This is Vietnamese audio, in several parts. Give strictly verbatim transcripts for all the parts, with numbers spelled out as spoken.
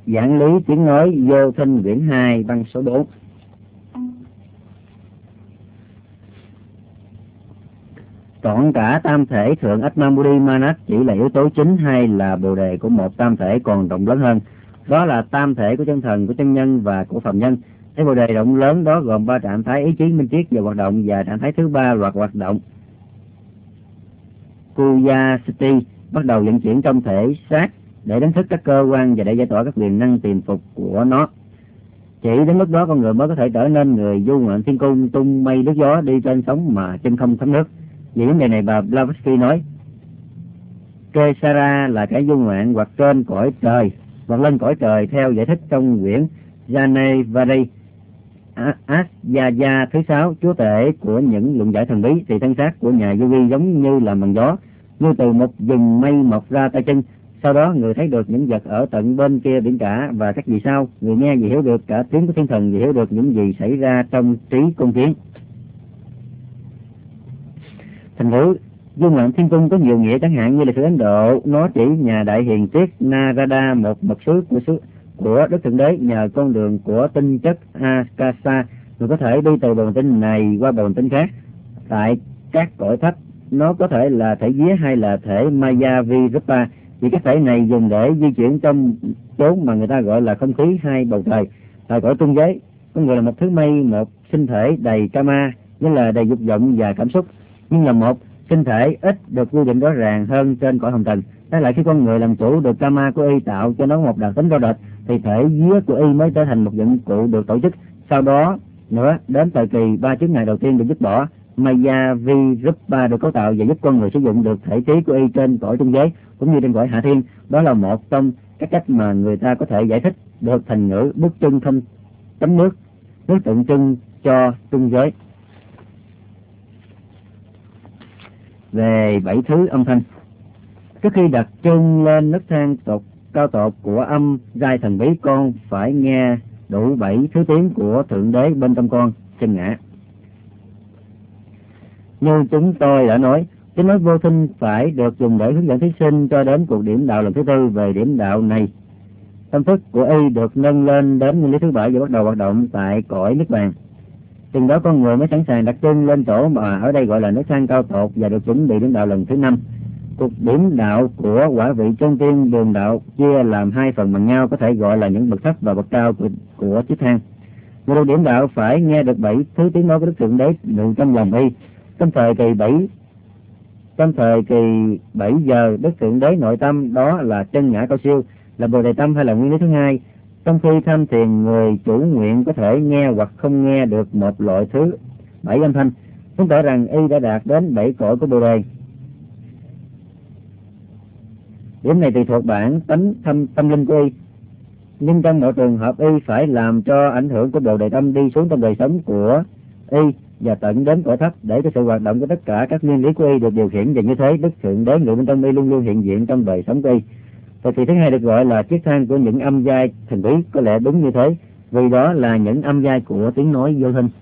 Giảng lý tiếng nói vô thinh quyển hai văn số bốn. Trọn cả tam thể thượng Atmamudi Manas chỉ là yếu tố chính hay là bồ đề của một tam thể còn rộng lớn hơn? Đó là tam thể của chân thần, của chân nhân và của phàm nhân. Thế bồ đề rộng lớn đó gồm ba trạng thái ý chí minh triết và hoạt động, và trạng thái thứ ba là hoạt động Kuyasati bắt đầu vận chuyển trong thể xác để đánh thức các cơ quan và để giải tỏa các quyền năng tiềm phục của nó. Chỉ đến lúc đó con người mới có thể trở nên người du ngoạn thiên cung, tung mây nước gió, đi trên sóng mà chân không thấm nước. Vì vấn đề này bà Blavatsky nói Kesara là kẻ du ngoạn hoặc trên cõi trời hoặc lên cõi trời theo giải thích trong quyển Janevari Asyaya thứ sáu. Chúa tể của những luận giải thần bí thì thân xác của nhà yogi giống như là màn gió, như từ một vùng mây mọc ra tay chân. Sau đó người thấy được những vật ở tận bên kia biển cả và các vì sao. Người nghe vì hiểu được cả tiếng của thiên thần, vì hiểu được những gì xảy ra trong trí con kiến. Thành ngữ du ngoạn thiên cung có nhiều nghĩa, chẳng hạn như là sự Ấn Độ, nó chỉ nhà đại hiền triết Narada, một mật sứ của sứ của Đức Thượng Đế. Nhờ con đường của tinh chất Akasa, người có thể đi từ bầu tinh này qua bầu tinh khác tại các cõi thấp. Nó có thể là thể vía hay là thể Mayavirupa, vì các thể này dùng để di chuyển trong chốn mà người ta gọi là không khí hay bầu trời. Tại cõi trung giới, con người là một thứ mây, một sinh thể đầy kama, nghĩa là đầy dục vọng và cảm xúc, nhưng là một sinh thể ít được quy định rõ ràng hơn trên cõi hồng trần. Trái lại, khi con người làm chủ được kama của y, tạo cho nó một đặc tính rõ rệt, thì thể vía của y mới trở thành một dụng cụ được tổ chức. Sau đó nữa, đến thời kỳ ba chướng ngại đầu tiên được dứt bỏ, Mayavirupa được cấu tạo và giúp con người sử dụng được thể trí của y trên cõi trung giới cũng như trên cõi hạ thiên. Đó là một trong các cách mà người ta có thể giải thích được thành ngữ bước chân không tắm nước, nước tượng trưng cho trung giới. Về bảy thứ âm thanh, trước khi đặt chân lên nấc thang tột cao tột của âm giai thần bí, con phải nghe đủ bảy thứ tiếng của Thượng Đế bên trong con. Chân ngã, như chúng tôi đã nói, tiếng nói vô thinh phải được dùng để hướng dẫn thí sinh cho đến cuộc điểm đạo lần thứ tư. Về điểm đạo này, tâm thức của y được nâng lên đến nguyên lý thứ bảy và bắt đầu hoạt động tại cõi niết bàn. Chừng đó con người mới sẵn sàng đặt chân lên chỗ mà ở đây gọi là nấc thang cao tột và được chuẩn bị điểm đạo lần thứ năm. Cuộc điểm đạo của quả vị chân tiên đường đạo chia làm hai phần bằng nhau, có thể gọi là những bậc thấp và bậc cao của, của chiếc thang. Người được điểm đạo phải nghe được bảy thứ tiếng nói của Đức Thượng Đế ngự trong lòng y. Trong thời kỳ bảy trong thời kỳ bảy giờ, Đức Thượng Đế nội tâm, đó là chân ngã cao siêu, là bồ đề tâm hay là nguyên lý thứ hai. Trong khi tham thiền, người chủ nguyện có thể nghe hoặc không nghe được một loại thứ bảy âm thanh, chứng tỏ rằng y đã đạt đến bảy cõi của bồ đề. Điểm này tùy thuộc bản tánh tâm, tâm linh của y, nhưng trong mọi trường hợp y phải làm cho ảnh hưởng của bồ đề tâm đi xuống trong đời sống của y và tận đến cõi thấp, để cho sự hoạt động của tất cả các nguyên lý của y được điều khiển, và như thế Đức Thượng Đế ngự bên trong y luôn luôn hiện diện trong đời sống của y. Thời kỳ thứ hai được gọi là chiếc thang của những âm giai thần bí, có lẽ đúng như thế, vì đó là những âm giai của tiếng nói vô hình.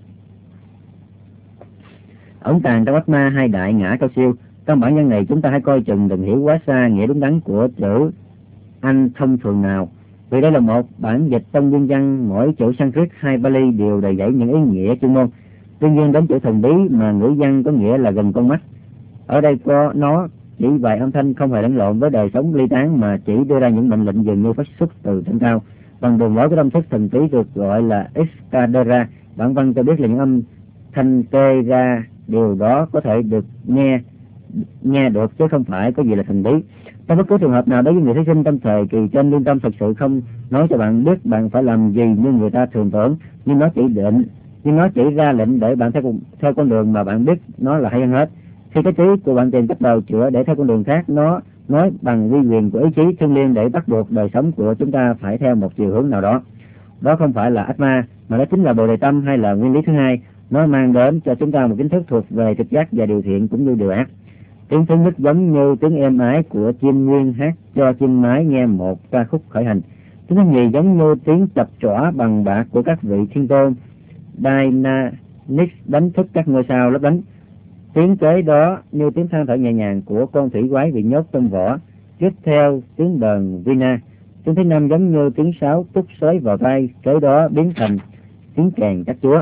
Ống tàng trong Atma hay đại ngã cao siêu. Trong bản văn này chúng ta hãy coi chừng đừng hiểu quá xa nghĩa đúng đắn của chữ Anh thông thường nào, vì đây là một bản dịch trong nguyên văn, mỗi chữ Sanskrit hay Pali đều đầy dẫy những ý nghĩa chuyên môn. Tuy nhiên đến chữ thần bí mà ngữ văn có nghĩa là gần con mắt, ở đây có nó chỉ vài âm thanh không hề lẫn lộn với đời sống ly tán, mà chỉ đưa ra những mệnh lệnh dường như phát xuất từ trên cao bằng đường lối của tâm thức thần trí, được gọi là Eskadera. Bản văn cho biết là những âm thanh kê ra điều đó có thể được nghe nghe được chứ không phải có gì là thần bí. Trong bất cứ trường hợp nào đối với người thí sinh trong thời kỳ trên, lương tâm thật sự không nói cho bạn biết bạn phải làm gì như người ta thường tưởng, nhưng nó chỉ định nhưng nó chỉ ra lệnh để bạn theo theo con đường mà bạn biết nó là hay hơn hết. Khi cái trí của bạn tìm cách bào chữa để theo con đường khác, nó nói bằng uy quyền của ý chí thiêng liêng để bắt buộc đời sống của chúng ta phải theo một chiều hướng nào đó. Đó không phải là Atma, mà đó chính là bồ đề tâm hay là nguyên lý thứ hai. Nó mang đến cho chúng ta một kiến thức thuộc về trực giác và điều thiện cũng như điều ác. Tiếng thứ nhất giống như tiếng êm ái của chim nguyên hát cho chim mái nghe một ca khúc khởi hành. Tiếng thứ nhì giống như tiếng chập chõa bằng bạc của các vị thiên tôn Dynamics đánh thức các ngôi sao lấp lánh. Tiếng kế đó như tiếng than thở nhẹ nhàng của con thủy quái bị nhốt trong vỏ. Tiếp theo tiếng đờn Vina. Tiếng thứ năm giống như tiếng sáo túc xới vào tai, kế đó biến thành tiếng kèn các chúa.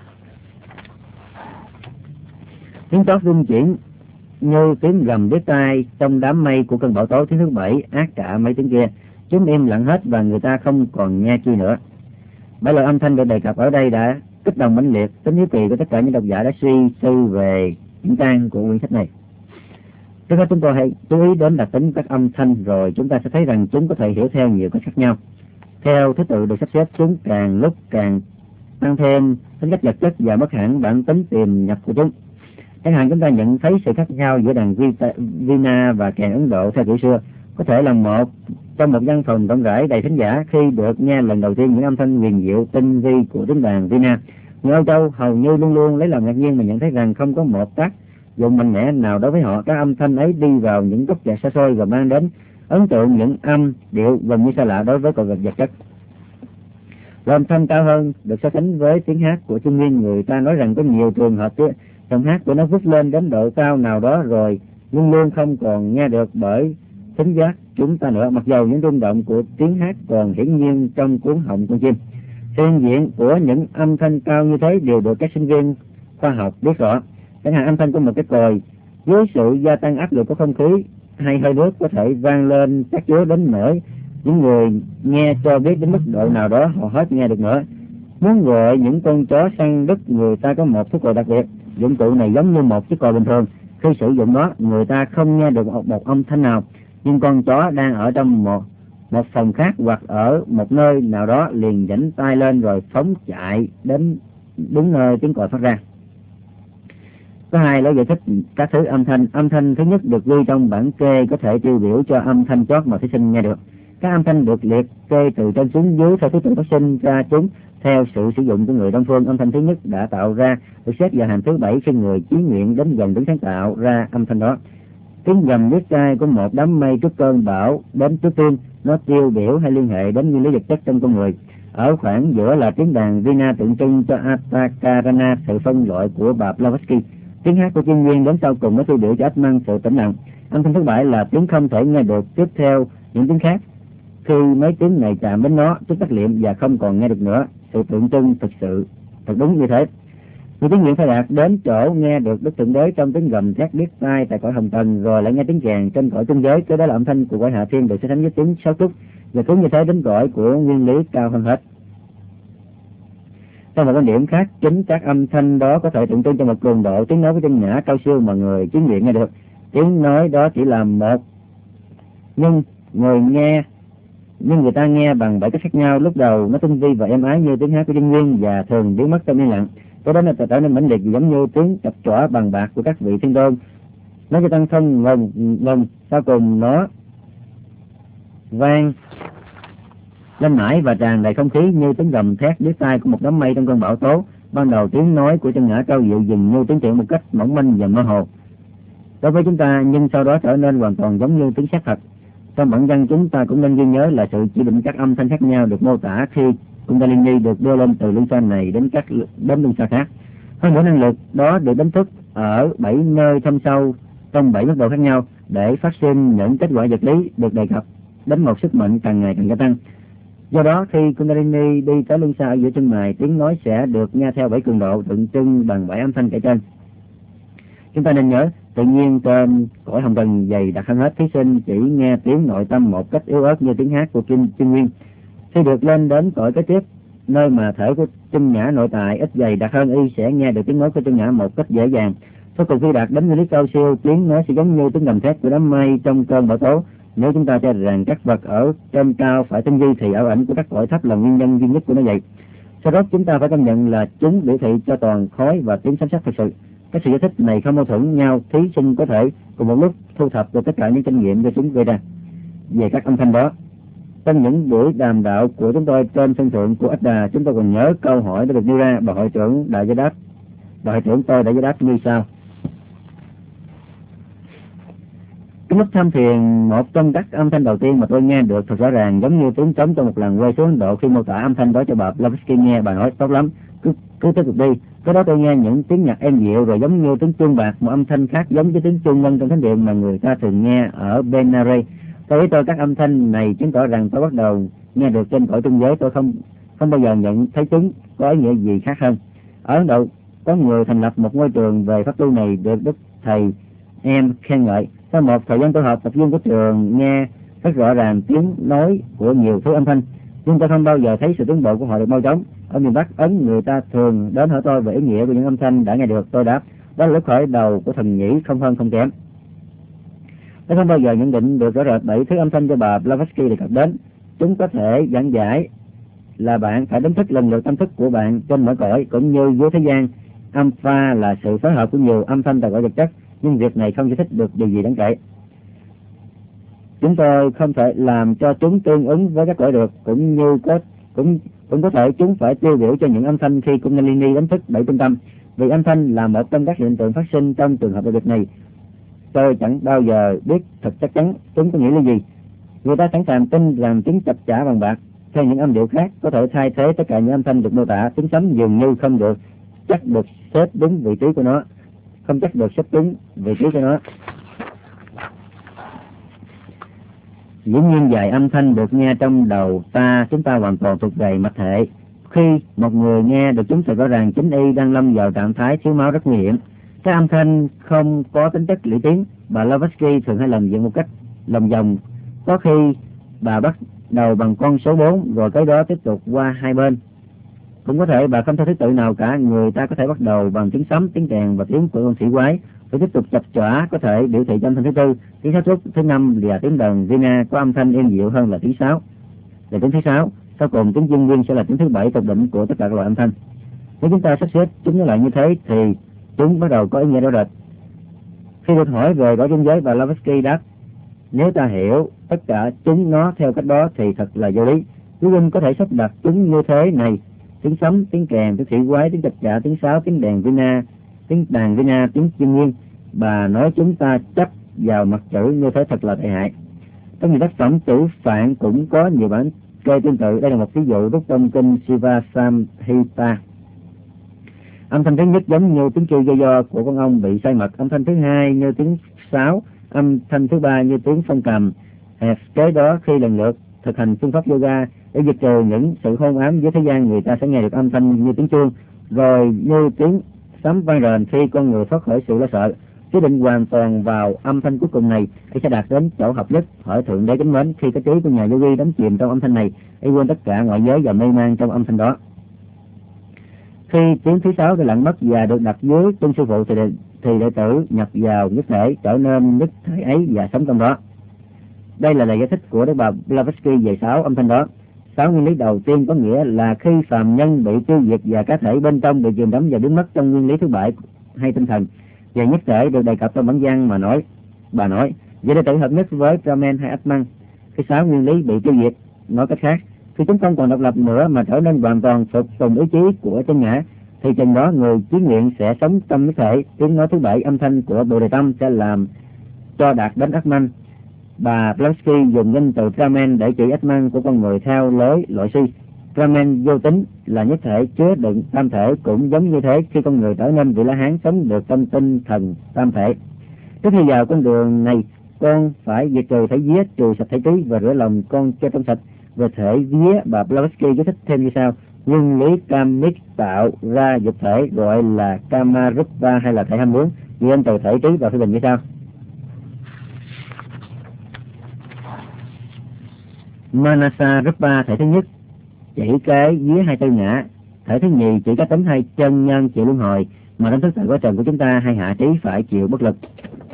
Tiếng chót rung chuyển như tiếng gầm đứt tai trong đám mây của cơn bão tố. Tiếng thứ bảy ác cả mấy tiếng kia, chúng im lặng hết và người ta không còn nghe chi nữa. Bảy loại âm thanh được đề cập ở đây đã kích động mãnh liệt tính hiếu kỳ của tất cả những độc giả đã suy tư về những trang của quyển sách này. Trước hết chúng tôi hãy chú ý đến đặc tính các âm thanh, rồi chúng ta sẽ thấy rằng chúng có thể hiểu theo nhiều cách khác nhau. Theo thứ tự được sắp xếp, chúng càng lúc càng tăng thêm tính cách vật chất và mất hẳn bản tính tiềm nhập của chúng. Chẳng hạn chúng ta nhận thấy sự khác nhau giữa đàn Veena và kèn Ấn Độ theo kiểu xưa. Có thể là một trong một văn phòng rộng rãi đầy thính giả khi được nghe lần đầu tiên những âm thanh huyền diệu tinh vi của tiếng đàn Veena. Người Âu Châu hầu như luôn luôn lấy làm ngạc nhiên mà nhận thấy rằng không có một tác dụng mạnh mẽ nào đối với họ. Các âm thanh ấy đi vào những góc nhạc xa xôi và mang đến ấn tượng những âm điệu gần như xa lạ đối với con vật vật chất. Và âm thanh cao hơn được so sánh với tiếng hát của Trung Nguyên. Người ta nói rằng có nhiều trường hợp giọng hát của nó vút lên đến độ cao nào đó rồi luôn luôn không còn nghe được bởi thính giác chúng ta nữa, mặc dầu những rung động của tiếng hát còn hiển nhiên trong cuốn họng con chim. Hiện diện của những âm thanh cao như thế đều được các sinh viên khoa học biết rõ. Chẳng hạn âm thanh của một cái còi dưới sự gia tăng áp lực của không khí hay hơi nước có thể vang lên các chứa đến nỗi những người nghe cho biết đến mức độ nào đó họ hết nghe được nữa. Muốn gọi những con chó săn đứt, người ta có một thuốc còi đặc biệt. Dụng cụ này giống như một chiếc còi bình thường. Khi sử dụng nó, người ta không nghe được một, một âm thanh nào, nhưng con chó đang ở trong một một phòng khác hoặc ở một nơi nào đó liền giãy tay lên rồi phóng chạy đến đúng nơi tiếng còi phát ra. Có hai lối giải thích các thứ âm thanh. Âm thanh thứ nhất được ghi trong bản kê có thể tiêu biểu cho âm thanh chót mà thí sinh nghe được. Các âm thanh được liệt kê từ trên xuống dưới theo thứ tự phát sinh ra chúng theo sự sử dụng của người Đông phương. Âm thanh thứ nhất đã tạo ra được xếp vào hàng thứ bảy khi người chí nguyện đến gần đứng sáng tạo ra âm thanh đó. Tiếng gầm đứt tai của một đám mây trước cơn bão đến trước tiên, nó tiêu biểu hay liên hệ đến nguyên lý vật chất trong con người. Ở khoảng giữa là tiếng đàn Veena tượng trưng cho Atakarana, sự phân loại của bà Blavatsky. Tiếng hát của Trung Nguyên đến sau cùng nó tiêu biểu cho Atman, sự tĩnh lặng. Âm thanh thứ bảy là tiếng không thể nghe được tiếp theo những tiếng khác. Khi mấy tiếng này chạm đến nó, chúng tắt liệm và không còn nghe được nữa. Sự tượng trưng thực sự thật đúng như thế. Người tiếng nguyện phải đạt đến chỗ nghe được Đức Thượng Đế trong tiếng gầm thét điếc tai tại cõi hồng trần, rồi lại nghe tiếng kèn trên cõi trung giới. Cái đó là âm thanh của cõi hạ thiên được so sánh với tiếng sáo trúc, và cứ như thế đến cõi của nguyên lý cao hơn hết. Trong một quan điểm khác, chính các âm thanh đó có thể tượng trưng cho một cường độ tiếng nói với chân nhã cao siêu mà người chứng nghiệm nghe được. Tiếng nói đó chỉ là một, nhưng người nghe nhưng người ta nghe bằng bảy cách khác nhau. Lúc đầu nó tinh vi và êm ái như tiếng hát của Trung Nguyên và thường biến mất trong yên lặng. Cái đó nó trở nên mãnh liệt giống như tiếng chập chỏ bằng bạc của các vị thiên tôn. Nó cho tăng không ngừng ngừng, sau cùng nó vang lên mãi và tràn đầy không khí như tiếng gầm thét điếc tai của một đám mây trong cơn bão tố. Ban đầu tiếng nói của chân ngã cao dịu dừng như tiếng triệu một cách mỏng manh và mơ hồ đối với chúng ta, nhưng sau đó trở nên hoàn toàn giống như tiếng sét thật. Trong bản văn chúng ta cũng nên ghi nhớ là sự chỉ định các âm thanh khác nhau được mô tả khi Kundalini được đưa lên từ luân xa này đến các đến luân xa khác. Hơn nữa, năng lực đó được đánh thức ở bảy nơi thâm sâu trong bảy mức độ khác nhau để phát sinh những kết quả vật lý được đề cập đến một sức mạnh càng ngày càng gia tăng. Do đó, khi Kundalini đi tới luân xa ở giữa chân mày, tiếng nói sẽ được nghe theo bảy cường độ tượng trưng bằng bảy âm thanh kể trên. Chúng ta nên nhớ, tự nhiên trên cõi hồng trần dày đặc hơn hết, thí sinh chỉ nghe tiếng nội tâm một cách yếu ớt như tiếng hát của Kim Trung Nguyên. Khi được lên đến cõi kế tiếp, nơi mà thể của chân nhã nội tại ít dày đặc hơn, y sẽ nghe được tiếng nói của chân nhã một cách dễ dàng. Sau cùng khi đạt đến nguyên lý cao siêu, tiếng nói sẽ giống như tiếng gầm thét của đám mây trong cơn bão tố. Nếu chúng ta cho rằng các vật ở trên cao phải tinh vi thì ảo ảnh của các cõi thấp là nguyên nhân duy nhất của nó vậy. Sau đó chúng ta phải công nhận là chúng biểu thị cho toàn khói và tiếng sấm sét thực sự. Các sự giải thích này không mâu thuẫn nhau, thí sinh có thể cùng một lúc thu thập được tất cả những kinh nghiệm do chúng gây ra về các âm thanh đó. Trong những buổi đàm đạo của chúng tôi trên sân thượng của Ách Đà, chúng tôi còn nhớ câu hỏi đã được nêu ra. Bà hội trưởng đã giải đáp, bà hội trưởng tôi đã giải đáp như sau: cái lúc tham thiền, một trong các âm thanh đầu tiên mà tôi nghe được thật rõ ràng giống như tiếng trống trong một làng quê xuống Ấn Độ. Khi mô tả âm thanh đó cho bà Blavatsky nghe, bà nói tốt lắm, cứ cứ tiếp tục đi. Cái đó tôi nghe những tiếng nhạc êm dịu rồi giống như tiếng chuông bạc, một âm thanh khác giống với tiếng chuông ngân trong thánh điện mà người ta thường nghe ở Benares. Theo ý tôi, các âm thanh này chứng tỏ rằng tôi bắt đầu nghe được trên cõi trung giới. Tôi không không bao giờ nhận thấy chúng có ý nghĩa gì khác hơn. Ở Ấn Độ có người thành lập một ngôi trường về pháp tu này được Đức Thầy em khen ngợi. Sau một thời gian tu học, học viên của trường nghe rất rõ ràng tiếng nói của nhiều thứ âm thanh, nhưng tôi không bao giờ thấy sự tiến bộ của họ được mau chóng. Ở miền Bắc Ấn, người ta thường đến hỏi tôi về ý nghĩa của những âm thanh đã nghe được. Tôi đáp, đó là lúc khởi đầu của thần nhĩ, không hơn không kém. Tôi không bao giờ nhận định được rõ rệt bảy thứ âm thanh do bà Blavatsky đề cập đến. Chúng có thể giảng giải là bạn phải đánh thức lần lượt tâm thức của bạn trên mỗi cõi, cũng như dưới thế gian. Âm pha là sự phối hợp của nhiều âm thanh tại cõi vật chất, nhưng việc này không giải thích được điều gì đáng kể. Chúng tôi không thể làm cho chúng tương ứng với các cõi được, cũng như có cũng cũng có thể chúng phải tiêu biểu cho những âm thanh khi Kundalini đánh thức bảy trung tâm. Vì âm thanh là một trong các hiện tượng phát sinh trong trường hợp đặc biệt này, tôi chẳng bao giờ biết thật chắc chắn chúng có nghĩa là gì. Người ta sẵn sàng tin rằng tiếng chập chả bằng bạc theo những âm điệu khác có thể thay thế tất cả những âm thanh được mô tả. Tiếng sấm dường như không được chắc được xếp đúng vị trí của nó, không chắc được xếp đúng vị trí của nó. Dĩ nhiên vài âm thanh được nghe trong đầu ta, chúng ta hoàn toàn thuộc về mạch hệ. Khi một người nghe được chúng sẽ rõ ràng chính y đang lâm vào trạng thái thiếu máu rất nguy hiểm. Các âm thanh không có tính chất lũy tiến. Bà Blavatsky thường hay làm việc một cách lòng vòng. Có khi bà bắt đầu bằng con số bốn, rồi cái đó tiếp tục qua hai bên. Cũng có thể bà không theo thứ tự nào cả. Người ta có thể bắt đầu bằng tiếng sấm, tiếng kèn và tiếng của con thủy quái, rồi tiếp tục chập chỏa có thể biểu thị cho âm thanh thứ tư. Tiếng sáu trúc thứ năm là tiếng đờn Vina có âm thanh êm dịu hơn là tiếng sáu, là tiếng thứ sáu. Sau cùng tiếng dương nguyên sẽ là tiếng thứ bảy tột đỉnh của tất cả các loại âm thanh. Nếu chúng ta sắp xếp chúng lại như thế thì chúng bắt đầu có ý nghĩa rõ rệt. Khi được hỏi về cõi trung giới, bà Blavatsky đáp, nếu ta hiểu tất cả chúng nó theo cách đó thì thật là vô lý. Quý huynh có thể sắp đặt chúng như thế này: tiếng sấm, tiếng kèn, tiếng thủy quái, tiếng chập chạ, tiếng sáo, tiếng đèn Vina, tiếng đàn Vina, tiếng dương nguyên. Bà nói chúng ta chấp vào mặt chữ như thế thật là tệ hại. Trong nhiều tác phẩm chữ phạn cũng có nhiều bản kê tương tự. Đây là một ví dụ rút trong kinh Shiva Samhita. Âm thanh thứ nhất giống như tiếng kêu do do của con ong bị say mật. Âm thanh thứ hai như tiếng sáo. Âm thanh thứ ba như tiếng phong cầm. Hẹp kế đó, khi lần lượt thực hành phương pháp yoga để diệt trừ những sự hôn ám với thế gian, người ta sẽ nghe được âm thanh như tiếng chuông, rồi như tiếng sấm vang rền khi con người thoát khỏi sự lo sợ. Quyết định hoàn toàn vào âm thanh cuối cùng này, y sẽ đạt đến chỗ hợp nhất. Hỏi thượng đế kính mến, khi cái trí của nhà yogi đắm chìm trong âm thanh này, y quên tất cả ngoại giới và mê man trong âm thanh đó. Khi tiếng thứ sáu đã lặng mất và được đặt dưới chân sư phụ thì đệ, thì đệ tử nhập vào nhất thể, trở nên nhất thể ấy và sống trong đó. Đây là lời giải thích của Đức bà Blavatsky về sáu âm thanh đó. Sáu nguyên lý đầu tiên có nghĩa là khi phàm nhân bị tiêu diệt và cá thể bên trong bị chìm đắm và biến mất trong nguyên lý thứ bảy hay tinh thần. Về nhất thể được đề cập trong bản văn mà nói, bà nói, vậy đệ tử hợp nhất với Brahman hay Atman. Khi sáu nguyên lý bị tiêu diệt, nói cách khác, khi chúng không còn độc lập nữa mà trở nên hoàn toàn phục tùng ý chí của chân ngã, thì chừng đó người chí nguyện sẽ sống trong nhất thể. Tiếng nói thứ bảy âm thanh của Bồ Đề Tâm sẽ làm cho đạt đến Atman. Bà Blavatsky dùng danh từ Brahman để chỉ Atman của con người theo lối loại suy. Brahman vô tính là nhất thể chứa đựng tam thể, cũng giống như thế khi con người trở nên vị La Hán sống được trong tinh thần tam thể. Trước khi vào con đường này, con phải diệt trừ thể vía, trừ sạch thể trí và rửa lòng con cho trong sạch. Về thể vía, bà Blavatsky giải thích thêm như sau: nguyên lý kamic tạo ra dục thể gọi là Kamarupa hay là thể ham muốn, ghi từ thể trí và phê bình như sau. Manasa Rupa thể thứ nhất chỉ cái vía hai tư ngã, thể thứ nhì chỉ cái tính hai chân nhân chịu luân hồi, mà đánh thức tại quá trình của chúng ta hay hạ trí phải chịu bất lực.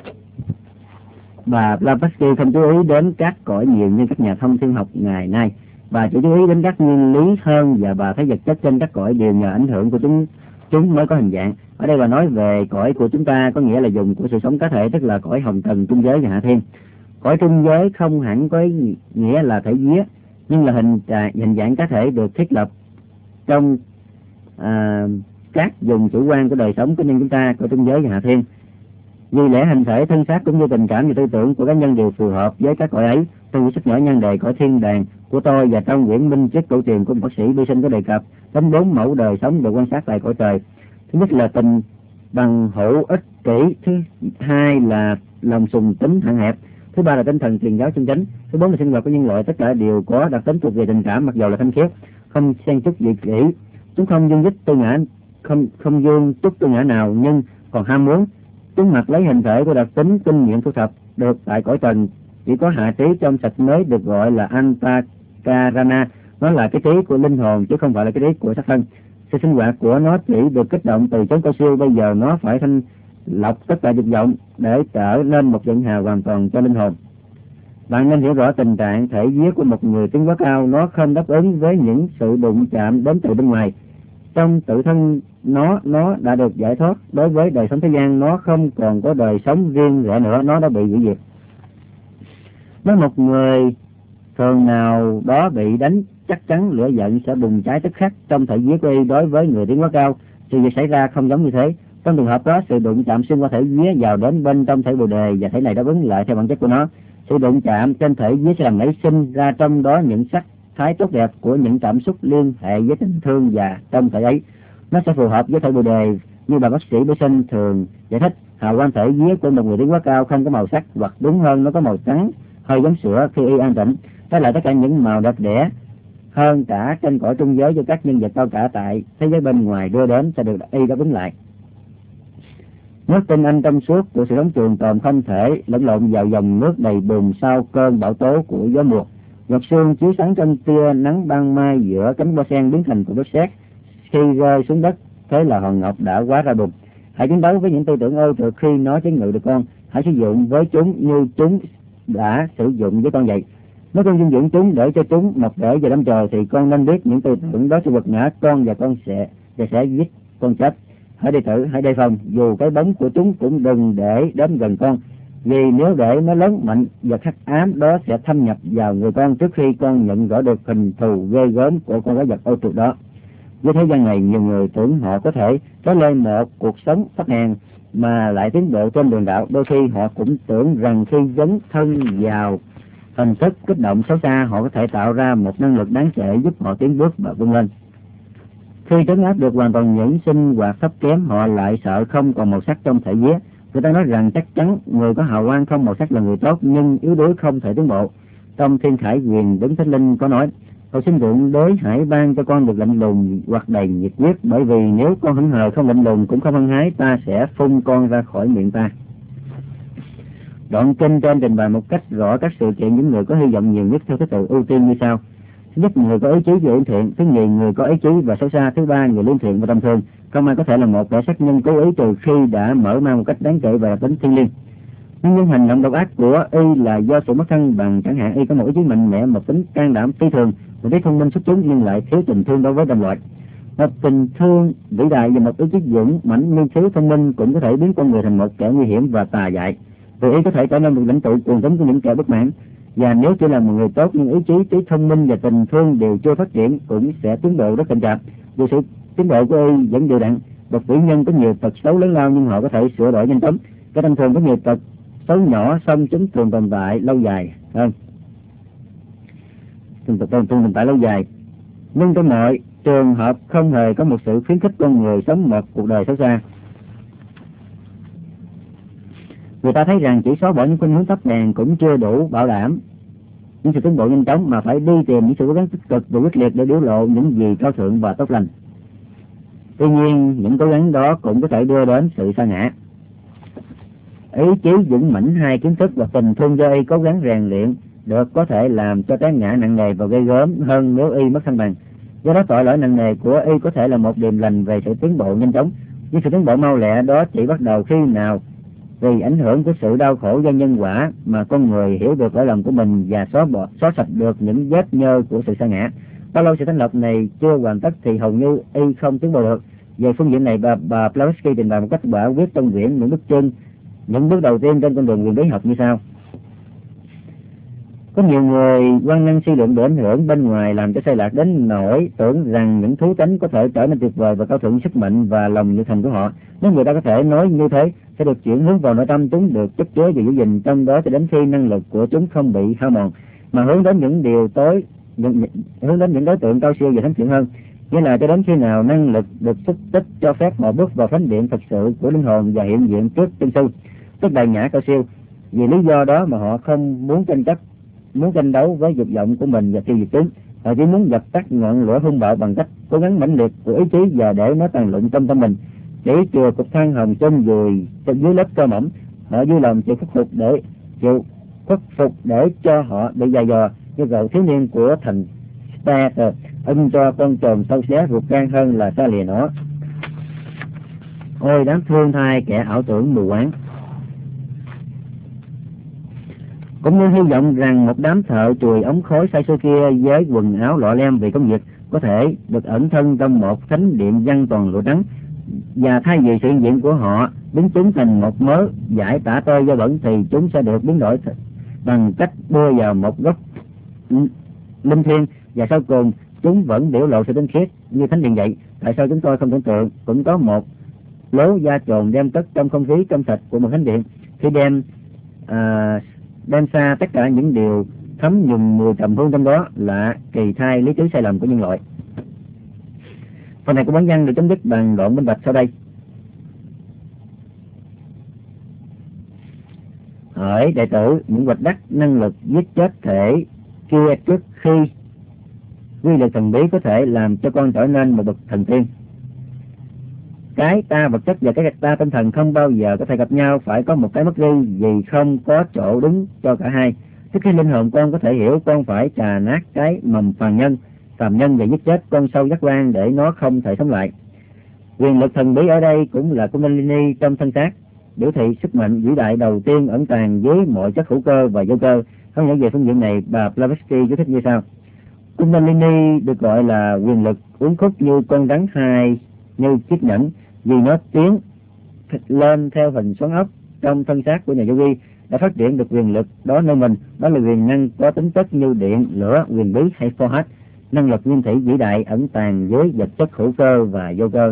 Bà Blavatsky không chú ý đến các cõi nhiều như các nhà thông thiên học ngày nay. Bà chỉ chú ý đến các nguyên lý hơn, và bà thấy vật chất trên các cõi đều nhờ ảnh hưởng của chúng chúng mới có hình dạng. Ở đây bà nói về cõi của chúng ta có nghĩa là dùng của sự sống cá thể, tức là cõi hồng trần, trung giới và hạ thiên. Cõi trung giới không hẳn có nghĩa là thể vía, nhưng là hình hình dạng cá thể được thiết lập trong à, các vùng chủ quan của đời sống của nhân chúng ta, cõi trung giới và hạ thiên. Vì lẽ hình thể, thân xác cũng như tình cảm và tư tưởng của cá nhân đều phù hợp với các cõi ấy. Trong sách nhỏ nhân đề cõi thiên đàng của tôi và trong quyển minh chức cổ truyền của bác sĩ Bi Sinh có đề cập đến bốn mẫu đời sống được quan sát tại cõi trời. Thứ nhất là tình bằng hữu ích kỷ, thứ hai là lòng sùng tính hạn hẹp, thứ Thứ ba là tinh thần truyền giáo chân chánh. Thứ bốn là sinh hoạt của nhân loại tất cả đều có đặc tính thuộc về tình cảm, mặc dầu là thanh khiết, không xen chút dị kỷ. Chúng không dung dích tư ngã, không không dung chút tư ngã nào, nhưng còn ham muốn. Chúng mặc lấy hình thể của đặc tính kinh nghiệm thu thập được tại cõi trần. Chỉ có hạ trí trong sạch mới được gọi là Antakarana, nó là cái trí của linh hồn chứ không phải là cái trí của xác thân. Sự sinh hoạt của nó chỉ được kích động từ chốn cao siêu, bây giờ nó phải thanh lọc tất cả dục vọng để trở nên một vận hào hoàn toàn cho linh hồn. Bạn nên hiểu rõ tình trạng thể vía của một người tiến hóa cao, nó không đáp ứng với những sự đụng chạm đến từ bên ngoài. Trong tự thân nó, nó đã được giải thoát. Đối với đời sống thế gian, nó không còn có đời sống riêng rẽ nữa, nó đã bị hủy diệt. Nếu một người thường nào đó bị đánh, chắc chắn lửa giận sẽ bùng cháy tức khắc trong thể vía của y. Đối với người tiến hóa cao, sự việc xảy ra không giống như thế. Trong trường hợp đó, sự đụng chạm xuyên qua thể vía vào đến bên trong thể bồ đề và thể này đáp ứng lại theo bản chất của nó. Sự đụng chạm trên thể vía sẽ làm nảy sinh ra trong đó những sắc thái tốt đẹp của những cảm xúc liên hệ với tình thương, và trong thể ấy nó sẽ phù hợp với thể bồ đề. Như bà bác sĩ Bổ Sinh thường giải thích, hào quang thể vía của một người tiến hóa cao không có màu sắc, hoặc đúng hơn nó có màu trắng hơi giống sữa khi y an tĩnh. Đó là tất cả những màu đẹp đẽ hơn cả trên cõi trung giới do các nhân vật cao cả tại thế giới bên ngoài đưa đến sẽ được y đáp ứng lại. Nước tinh anh trong suốt của sự sống trường tồn không thể lẫn lộn vào dòng nước đầy bùn sau cơn bão tố của gió mùa. Giọt sương chiếu sáng trong tia nắng ban mai giữa cánh hoa sen biến thành của đất sét khi rơi xuống đất, thế là hòn ngọc đã quá ra bùn. Hãy chiến đấu với những tư tưởng ô trượt khi nó chế ngự được con. Hãy sử dụng với chúng như chúng đã sử dụng với con vậy. Nếu con dung dưỡng chúng để cho chúng mọc rễ và đâm chồi, thì con nên biết những tư tưởng đó sẽ vật ngã con, và con sẽ và sẽ giết con chết. Hãy đề tử, hãy đề phòng, dù cái bóng của chúng cũng đừng để đến gần con, vì nếu để nó lớn mạnh và hắc ám đó sẽ thâm nhập vào người con trước khi con nhận rõ được hình thù ghê gớm của con quái vật ô trượt đó. Với thế gian này, nhiều người tưởng họ có thể có lên một cuộc sống thấp hèn mà lại tiến bộ trên đường đạo. Đôi khi họ cũng tưởng rằng khi dấn thân vào hình thức kích động xấu xa, họ có thể tạo ra một năng lực đáng kể giúp họ tiến bước và vươn lên. Khi trấn áp được hoàn toàn những sinh hoạt thấp kém, họ lại sợ không còn màu sắc trong thể vía. Người ta nói rằng chắc chắn người có hào quang không màu sắc là người tốt, nhưng yếu đuối không thể tiến bộ. Trong Thiên Khải Quyền Đứng Thánh Linh có nói, cầu xin Thượng Đế hãy ban cho con được lạnh lùng hoặc đầy nhiệt huyết, bởi vì nếu con hững hờ không lạnh lùng cũng không hăng hái, ta sẽ phun con ra khỏi miệng ta. Đoạn kinh trên trình bày một cách rõ các sự kiện những người có hy vọng nhiều nhất theo thứ tự ưu tiên như sau. Thứ nhất, người có ý chí và lương thiện. Thứ nhì, người có ý chí và xấu xa. Thứ ba, người lương thiện và tầm thường. Không ai có thể là một kẻ sát nhân cố ý trừ khi đã mở mang một cách đáng kể về tính thiêng liêng. Nhưng những hành động độc ác của y là do sự mất thăng bằng, chẳng hạn y có một ý chí mạnh mẽ, một tính can đảm phi thường, một trí thông minh xuất chúng, nhưng lại thiếu tình thương đối với đồng loại. Một tình thương vĩ đại và một ý chí dũng mãnh nhưng thiếu thông minh cũng có thể biến con người thành một kẻ nguy hiểm và tà dại. Vì y có thể trở nên một lãnh tụ cuồng tín của những kẻ bất mãn. Và nếu chỉ là một người tốt nhưng ý chí, trí thông minh và tình thương đều chưa phát triển, cũng sẽ tiến bộ rất chậm chạp. Dù sự tiến bộ của y vẫn đều đặn. Bậc vĩ nhân có nhiều tật xấu lớn lao nhưng họ có thể sửa đổi nhanh chóng. Cái thông thường có nhiều tật xấu nhỏ, song chúng thường tồn tại lâu dài hơn. Thường tồn tồn tại lâu dài. Nhưng trong mọi trường hợp không hề có một sự khuyến khích con người sống một cuộc đời xấu xa. Người ta thấy rằng chỉ xóa bỏ những khuynh hướng thấp hèn cũng chưa đủ bảo đảm những sự tiến bộ nhanh chóng, mà phải đi tìm những sự cố gắng tích cực và quyết liệt để biểu lộ những gì cao thượng và tốt lành. Tuy nhiên, những cố gắng đó cũng có thể đưa đến sự sa ngã. Ý chí dũng mãnh, hai kiến thức và tình thương do y cố gắng rèn luyện được có thể làm cho té ngã nặng nề và gây gớm hơn nếu y mất thăng bằng. Do đó tội lỗi nặng nề của y có thể là một điềm lành về sự tiến bộ nhanh chóng. Nhưng sự tiến bộ mau lẹ đó chỉ bắt đầu khi nào vì ảnh hưởng của sự đau khổ do nhân quả mà con người hiểu được lỗi lầm của mình và xóa bỏ xóa sạch được những vết nhơ của sự sa ngã. Bao lâu sự thanh lọc này chưa hoàn tất thì hầu như y không tiến bộ được. Về phương diện này, bà, bà Blavatsky trình bày một cách quả quyết trong quyển những bước chân những bước đầu tiên trên con đường quyền bí học như sau. Có nhiều người quan năng suy luận bị ảnh hưởng bên ngoài làm cho sai lạc đến nỗi tưởng rằng những thú tánh có thể trở nên tuyệt vời và cao thượng sức mạnh và lòng nhiệt thành của họ. Nếu người ta có thể nói như thế, sẽ được chuyển hướng vào nội tâm chúng, được chất chứa và giữ gìn trong đó cho đến khi năng lực của chúng không bị hao mòn, mà hướng đến những điều tối, những, hướng đến những đối tượng cao siêu và thánh thiện hơn. Nghĩa là cho đến khi nào năng lực được tích tích cho phép họ bước vào thánh điện thật sự của linh hồn và hiện diện trước chân sư, tức đại ngã cao siêu. Vì lý do đó mà họ không muốn tranh chấp, muốn tranh đấu với dục vọng của mình và tiêu diệt chúng. Họ chỉ muốn dập tắt ngọn lửa hung bạo bằng cách cố gắng mãnh liệt của ý chí và để nó tàn lụn trong tâm mình. Để chừa cục than hồng trên đùi dưới lớp cơ mỏng, họ vui lòng chịu khuất phục để chịu khuất phục để cho họ bị dày dò như cậu thiếu niên của thành Sparta ưng cho con trồn sâu xé ruột gan hơn là xa lìa nó. Ôi đáng thương thay kẻ ảo tưởng mù quáng. Cũng như hy vọng rằng một đám thợ chùi ống khói say xưa kia với quần áo lọ lem vì công việc có thể được ẩn thân trong một thánh điện văn toàn lụa trắng, và thay vì sự hiện diện của họ biến chúng thành một mớ giải tả tơi do bẩn, thì chúng sẽ được biến đổi bằng cách đưa vào một góc linh thiêng, và sau cùng chúng vẫn biểu lộ sự tinh khiết như thánh điện vậy. Tại sao chúng tôi không tưởng tượng cũng có một lố da trồn đem cất trong không khí trong sạch của một thánh điện, khi đem à, đem xa tất cả những điều thấm nhuần mùi trầm hương trong đó là kỳ thay lý trí sai lầm của nhân loại. Phần này của bản văn được chấm dứt bằng đoạn minh bạch sau đây. Hỏi đệ tử, những vạch đắc năng lực giết chết thể kia trước khi quy lực thần bí có thể làm cho con trở nên một bậc thần tiên. Cái ta vật chất và cái ta tinh thần không bao giờ có thể gặp nhau, phải có một cái mất đi vì không có chỗ đứng cho cả hai. Trước khi linh hồn con có thể hiểu, con phải chà nát cái mầm phàm nhân, phàm nhân và giết chết con sâu giác quan để nó không thể sống lại. Quyền lực thần bí ở đây cũng là Kundalini trong thân xác, biểu thị sức mạnh vĩ đại đầu tiên ẩn tàng dưới mọi chất hữu cơ và vô cơ. Hướng dẫn về phương diện này, bà Blavatsky giải thích như sau: Kundalini được gọi là quyền lực uốn khúc như con rắn hai như chiếc nhẫn, vì nó tiến lên theo hình xoắn ốc trong thân xác của nhà yogi đã phát triển được quyền lực đó nơi mình. Đó là quyền năng có tính chất như điện, lửa, quyền bí hay pho năng lực nguyên thủy vĩ đại ẩn tàng dưới vật chất hữu cơ và vô cơ.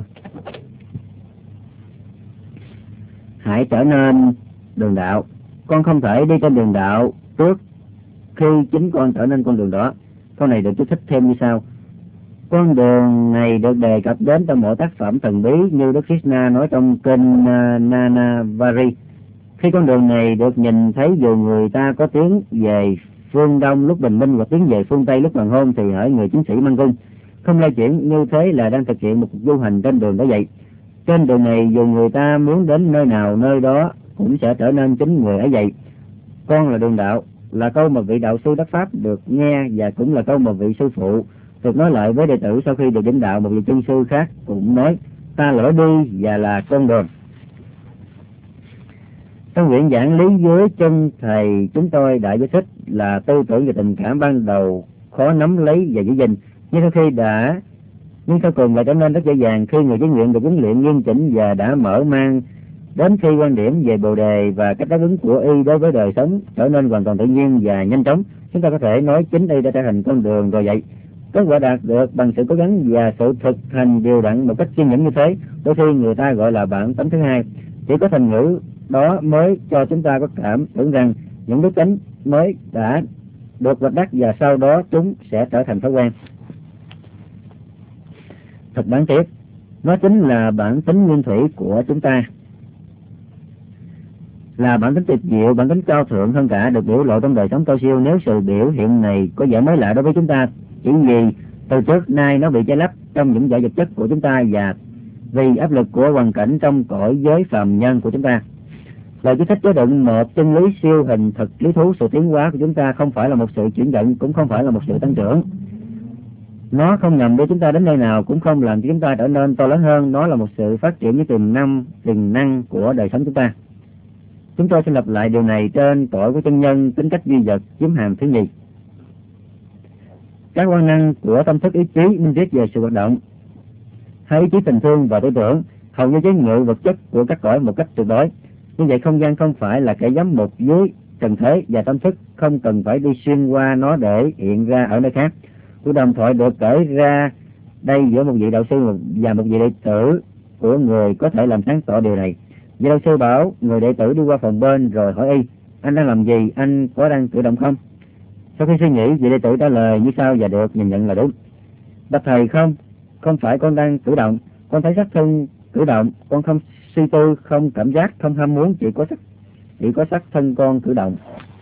Hãy trở nên đường đạo. Con không thể đi trên đường đạo trước khi chính con trở nên con đường đó. Câu này được chú thích thêm như sau: con đường này được đề cập đến trong mỗi tác phẩm thần bí như Đức Krishna nói trong kênh Nanavari. Khi con đường này được nhìn thấy, dù người ta có tiếng về phương Đông lúc bình minh hoặc tiếng về phương Tây lúc hoàng hôn, thì hỡi người chiến sĩ mang cung, không lay chuyển như thế là đang thực hiện một cuộc du hành trên đường đó vậy. Trên đường này, dù người ta muốn đến nơi nào nơi đó cũng sẽ trở nên chính người ấy vậy. Con là đường đạo là câu mà vị đạo sư đắc pháp được nghe, và cũng là câu mà vị sư phụ được nói lại với đệ tử sau khi được dẫn đạo. Một vị chân sư khác cũng nói: ta là lối đi và là con đường. Trong quyển giảng lý dưới chân thầy chúng tôi đã giải thích là tư tưởng và tình cảm ban đầu khó nắm lấy và giữ gìn, nhưng sau khi đã nhưng sau cùng lại trở nên rất dễ dàng khi người chứng nguyện được huấn luyện nghiêm chỉnh và đã mở mang đến khi quan điểm về bồ đề và cách đáp ứng của y đối với đời sống trở nên hoàn toàn tự nhiên và nhanh chóng. Chúng ta có thể nói chính y đã trở thành con đường rồi vậy. Kết quả đạt được bằng sự cố gắng và sự thực hành đều đặn một cách kiên nhẫn như thế, đôi khi người ta gọi là bản tánh thứ hai. Chỉ có thành ngữ đó mới cho chúng ta có cảm tưởng rằng những đức tính mới đã được vạch đắc, và sau đó chúng sẽ trở thành thói quen. Thật đáng tiếc, nó chính là bản tính nguyên thủy của chúng ta, là bản tính tuyệt diệu, bản tính cao thượng hơn cả, được biểu lộ trong đời sống cao siêu. Nếu sự biểu hiện này có vẻ mới lạ đối với chúng ta, chỉ vì từ trước nay nó bị che lấp trong những vẻ vật chất của chúng ta, và vì áp lực của hoàn cảnh trong cõi giới phàm nhân của chúng ta. Lời giải thích chứa đựng một chân lý siêu hình thực lý thú: sự tiến hóa của chúng ta không phải là một sự chuyển động, cũng không phải là một sự tăng trưởng. Nó không nhằm đưa chúng ta đến nơi nào, cũng không làm cho chúng ta trở nên to lớn hơn. Nó là một sự phát triển như tiềm năng, tiềm năng của đời sống chúng ta. Chúng tôi sẽ lặp lại điều này trên cõi của chân nhân, tính cách duy vật chiếm hàm thứ nhì. Các quan năng của tâm thức ý chí minh triết về sự hoạt động, hay ý chí tình thương và tư tưởng, hầu như chế ngự vật chất của các cõi một cách tuyệt đối. Như vậy, không gian không phải là cái giám mục dưới trần thế, và tâm thức không cần phải đi xuyên qua nó để hiện ra ở nơi khác. Cuộc đàm thoại được kể ra đây giữa một vị đạo sư và một vị đệ tử của người có thể làm sáng tỏ điều này. Vị đạo sư bảo người đệ tử đi qua phòng bên rồi hỏi y: anh đang làm gì, anh có đang cử động không? Sau khi suy nghĩ, vị đệ tử trả lời như sau và được nhìn nhận là đúng: bạch thầy, không, không phải con đang cử động, con thấy sắc thân cử động, con không suy tư, không cảm giác, không ham muốn, chỉ có sắc chỉ có sắc thân con cử động.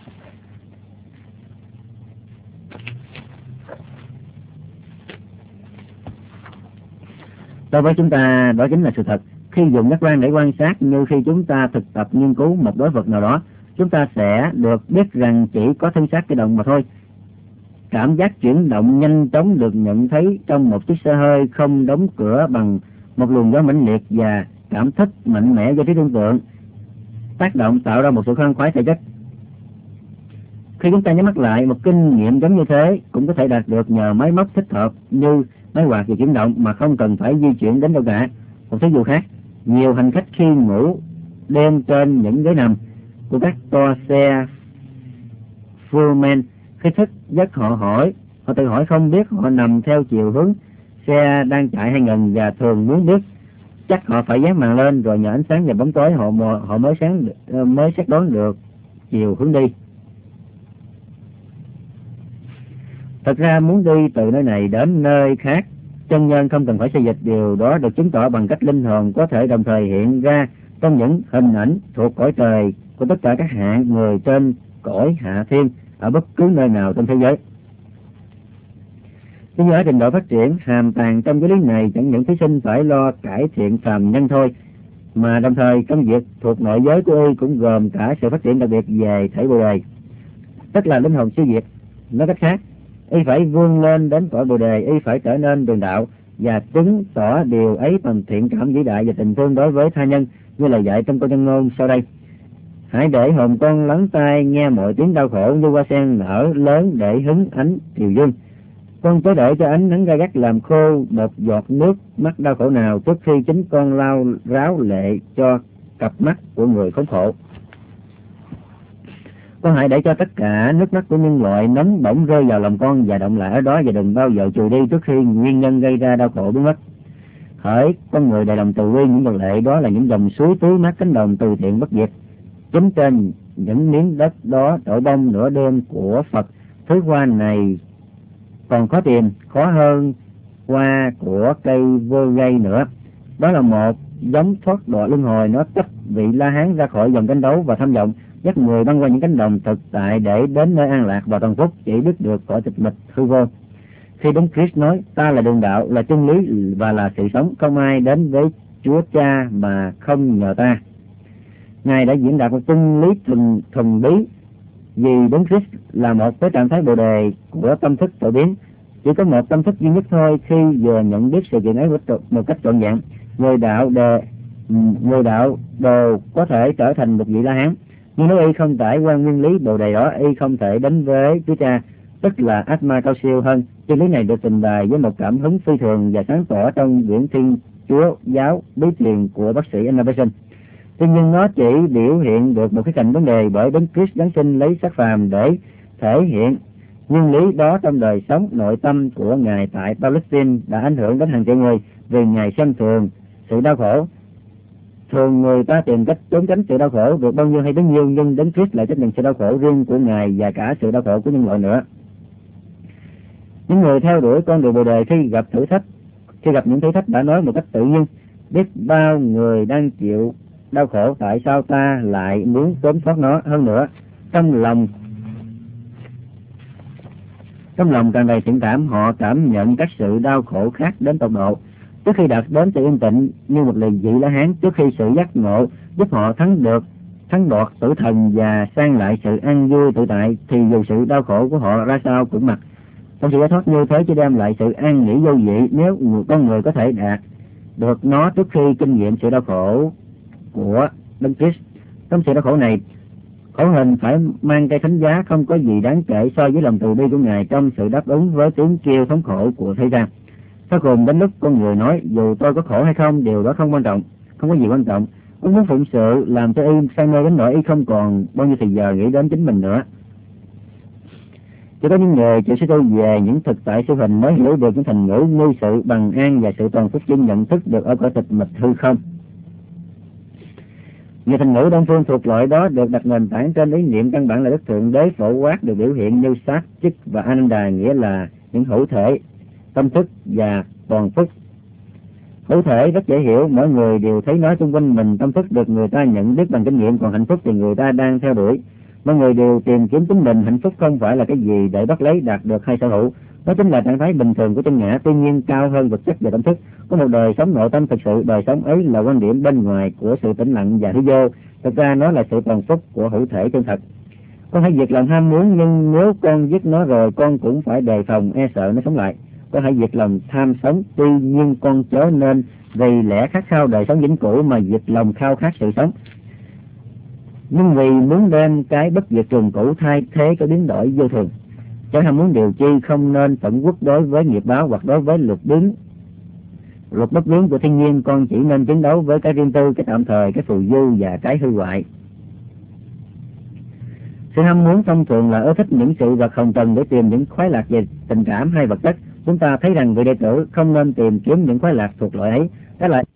Đối với chúng ta, đó chính là sự thật. Khi dùng giác quan để quan sát, như khi chúng ta thực tập nghiên cứu một đối vật nào đó, chúng ta sẽ được biết rằng chỉ có thân xác cử động mà thôi. Cảm giác chuyển động nhanh chóng được nhận thấy trong một chiếc xe hơi không đóng cửa bằng một luồng gió mãnh liệt và cảm thức mạnh mẽ do trí tưởng tượng tác động tạo ra một sự khoan khoái thể chất. Khi chúng ta nhắm mắt lại, một kinh nghiệm giống như thế cũng có thể đạt được nhờ máy móc thích hợp như máy quạt và chuyển động mà không cần phải di chuyển đến đâu cả. Một thí dụ khác, nhiều hành khách khi ngủ đêm trên những ghế nằm của các toa xe Pullman, khi thức giấc họ hỏi, họ tự hỏi không biết họ nằm theo chiều hướng xe đang chạy hay ngừng, và thường muốn biết chắc họ phải dán màn lên rồi nhờ ánh sáng và bóng tối họ họ mới sáng mới xét đoán được chiều hướng đi. Thật ra muốn đi từ nơi này đến nơi khác, chân nhân không cần phải xây dịch. Điều đó được chứng tỏ bằng cách linh hồn có thể đồng thời hiện ra trong những hình ảnh thuộc cõi trời của tất cả các hạng người trên cõi hạ thiên ở bất cứ nơi nào trên thế giới. Tuy nhiên, ở trình độ phát triển hàm tàng trong cái lý này chẳng những thí sinh phải lo cải thiện phàm nhân thôi, mà đồng thời công việc thuộc nội giới của y cũng gồm cả sự phát triển đặc biệt về thể bồ đề, tức là linh hồn siêu việt. Nói cách khác, y phải vươn lên đến cõi bồ đề, y phải trở nên đường đạo và chứng tỏ điều ấy bằng thiện cảm vĩ đại và tình thương đối với tha nhân, như lời dạy trong câu chân ngôn sau đây: hãy để hồn con lắng tai nghe mọi tiếng đau khổ như hoa sen nở lớn để hứng ánh triều dương. Con chớ để cho ánh nắng gai gắt làm khô một giọt nước mắt đau khổ nào trước khi chính con lau ráo lệ cho cặp mắt của người khốn khổ. Con hãy để cho tất cả nước mắt của nhân loại nóng bỏng rơi vào lòng con và động lại ở đó, và đừng bao giờ trùi đi trước khi nguyên nhân gây ra đau khổ biến mất. Hỡi con người đầy lòng từ bi, những giọt lệ đó là những dòng suối tưới mát cánh đồng từ thiện bất diệt. Chính trên những miếng đất đó trổ bông nửa đêm của Phật, thứ hoa này còn khó tìm, khó hơn hoa của cây vô gây nữa. Đó là một giống thoát đọa luân hồi, nó tách vị La Hán ra khỏi dòng tranh đấu và tham vọng, dắt người băng qua những cánh đồng thực tại để đến nơi an lạc và toàn phúc, chỉ biết được cõi tịch mịch hư vô. Khi Đấng Christ nói ta là đường đạo, là chân lý và là sự sống, không ai đến với Chúa Cha mà không nhờ ta. Ngài đã diễn đạt một chân lý thuần thuần bí, vì Đấng Christ là một cái trạng thái bồ đề của tâm thức tự biến. Chỉ có một tâm thức duy nhất thôi. Khi vừa nhận biết sự kiện ấy một cách trọn vẹn, người đạo đề người đạo đồ có thể trở thành một vị La Hán. Nhưng nếu y không trải qua nguyên lý bồ đề đó, y không thể đến với Chúa Cha, tức là Atma cao siêu hơn. Chân lý này được trình bày với một cảm hứng phi thường và sáng tỏ trong quyển Thiên Chúa giáo bí truyền của bác sĩ Anna Besson. Tuy nhiên nó chỉ biểu hiện được một cái cạnh vấn đề, bởi Đấng Christ Giáng sinh lấy xác phàm để thể hiện nguyên lý đó trong đời sống nội tâm của Ngài tại Palestine đã ảnh hưởng đến hàng triệu người, vì Ngài xem thường sự đau khổ. Thường người ta tìm cách trốn tránh sự đau khổ được bao nhiêu hay bấy nhiêu, nhưng Đấng Christ lại chấp nhận sự đau khổ riêng của Ngài và cả sự đau khổ của nhân loại nữa. Những người theo đuổi con đường bồ đề khi gặp thử thách, khi gặp những thử thách đã nói một cách tự nhiên: biết bao người đang chịu đau khổ, tại sao ta lại muốn trốn thoát nó? Hơn nữa, trong lòng trong lòng tràn đầy thiện cảm, họ cảm nhận các sự đau khổ khác đến tột độ. Trước khi đạt đến sự yên tĩnh như một lời vị La Hán, trước khi sự giác ngộ giúp họ thắng được thắng đoạt tử thần và sang lại sự an vui tự tại, thì dù sự đau khổ của họ ra sao cũng mặc. Trong sự giải thoát như thế chỉ đem lại sự an nghỉ vô vị, nếu con người có thể đạt được nó trước khi kinh nghiệm sự đau khổ của Đấng Christ. Trong sự đau khổ này, khổ hình phải mang cái thánh giá không có gì đáng kể so với lòng từ bi của Ngài trong sự đáp ứng với tiếng kêu thống khổ của thế gian. Sau cùng đến lúc con người nói dù tôi có khổ hay không, điều đó không quan trọng, không có gì quan trọng. Ông muốn phụng sự làm cho y say mê đến nỗi y không còn bao nhiêu thời giờ nghĩ đến chính mình nữa. Chỉ có những người chịu suy tư về những thực tại siêu hình mới hiểu được những thành ngữ như sự bằng an và sự toàn phúc chân nhận thức được ở cõi tịch mịch hư không. Nhiều thành ngữ đông phương thuộc loại đó được đặt nền tảng trên ý niệm căn bản là Đức Thượng Đế phổ quát, được biểu hiện như sát, chức và Ananda, nghĩa là những hữu thể, tâm thức và toàn phúc. Hữu thể rất dễ hiểu, mỗi người đều thấy nó xung quanh mình, tâm thức được người ta nhận biết bằng kinh nghiệm, còn hạnh phúc thì người ta đang theo đuổi. Mọi người đều tìm kiếm chính mình, hạnh phúc không phải là cái gì để bắt lấy, đạt được hay sở hữu. Đó chính là trạng thái bình thường của chân ngã, tuy nhiên cao hơn vật chất và tâm thức. Có một đời sống nội tâm thực sự, đời sống ấy là quan điểm bên ngoài của sự tĩnh lặng và hư vô. Thực ra nó là sự toàn phúc của hữu thể chân thật. Con hãy diệt lòng ham muốn, nhưng nếu con giết nó rồi, con cũng phải đề phòng e sợ nó sống lại. Con hãy diệt lòng tham sống, tuy nhiên con chớ nên vì lẽ khát khao đời sống vĩnh cửu mà diệt lòng khao khát sự sống. Nhưng vì muốn đem cái bất diệt trường cũ thay thế cái biến đổi vô thường, chớ ham muốn điều chi không nên tận quốc đối với nghiệp báo hoặc đối với luật biến luật bất biến của thiên nhiên. Con chỉ nên chiến đấu với cái riêng tư, cái tạm thời, cái phù du và cái hư hoại. Sự ham muốn thông thường là ưa thích những sự vật hồng trần để tìm những khoái lạc về tình cảm hay vật chất. Chúng ta thấy rằng vị đệ tử không nên tìm kiếm những khoái lạc thuộc loại ấy. Đó là